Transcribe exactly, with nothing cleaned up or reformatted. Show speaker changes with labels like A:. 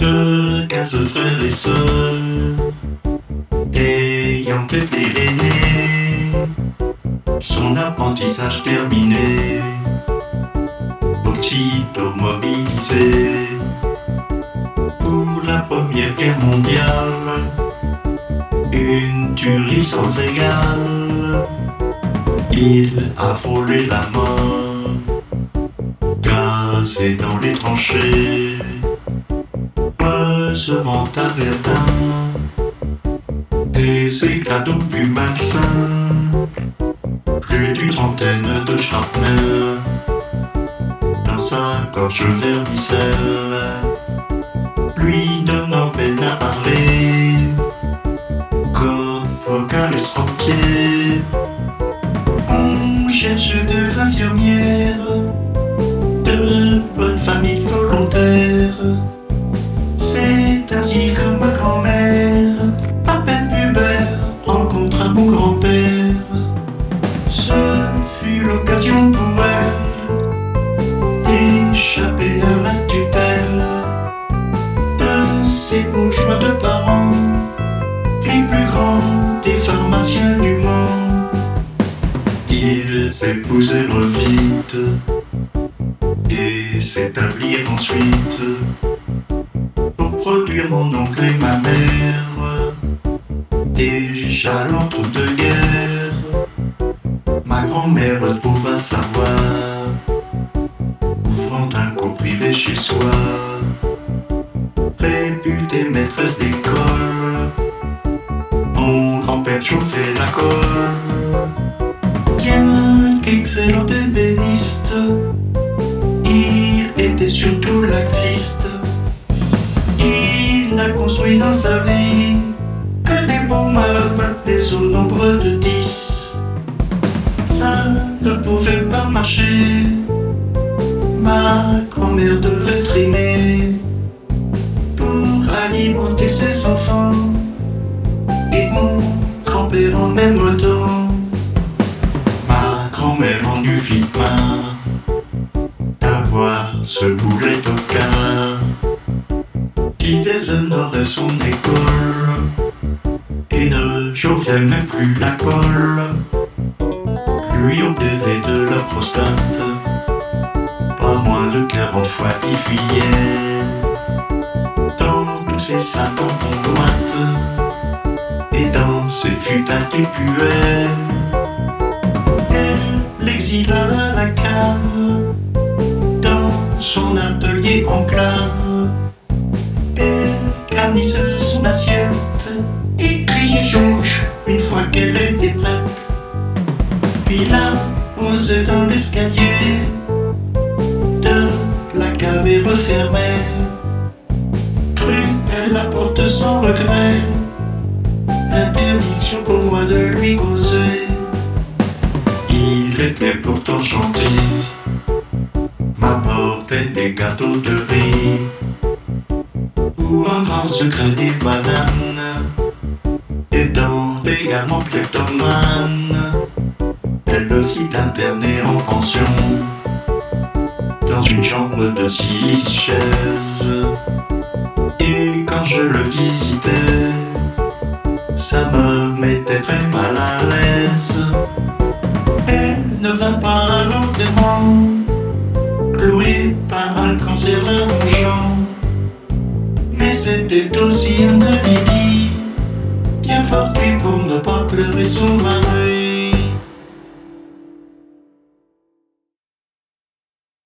A: de quinze frères et sœurs, ayant été l'aîné, son apprentissage terminé, aussitôt mobilisé pour la première guerre mondiale, une tuerie sans égale. Il a frôlé la mort, gazé dans les tranchées, recevant à Verdun des éclats d'obus malsains, plus d'une trentaine de shrapnels dans sa gorge vermicelle, lui donnant peine à parler, corps vocal estropié. On cherche deux infirmières de bonne famille volontaire. C'est ainsi que ma grand-mère, à peine pubère, rencontra mon grand-père. Ce fut l'occasion pour elle d'échapper à la tutelle de ces bourgeois de parents, les plus grands des pharmaciens du monde. Ils épousèrent vite et s'établirent ensuite pour produire mon oncle et ma mère. Déjà l'entre-deux-guerres, ma grand-mère trouva sa voie, ouvrant un cours privé chez soi, réputée maîtresse d'école. Mon grand-père chauffait la colle, bien qu'excellent ébéniste, il était surtout laxiste. Il n'a construit dans sa vie que des bons meubles, des au nombre de dix. Ça ne pouvait pas marcher, ma grand-mère devait trimer pour alimenter ses enfants et mon grand-père en même temps. Ma grand-mère en eut vite marre d'avoir ce boulet au quart qui déshonorait son école et ne chauffait même plus la colle. Lui opérait de la prostate, pas moins de quarante fois il fuyait dans tous ses sacs en boîte et dans ses futaies qui puaient. Elle l'exila à la cave, dans son atelier en clave. Elle garnissait son assiette et criait Georges une fois qu'elle était prête. Puis là, posée dans l'escalier de la cave et refermée, crut-elle la porte sans regret. Interdiction pour moi de lui causer. Il était pourtant gentil, m'apportait des gâteaux de riz ou un grand secret des bananes, étant également kleptomane. Elle le fit interner en pension dans une chambre de six chaises, et quand je le visitais, ça me mettait très mal à l'aise. Elle ne vint pas à l'enterrement, clouée par un cancer l'argent, mais c'était aussi un alibi bien fortuit pour ne pas pleurer son malheur.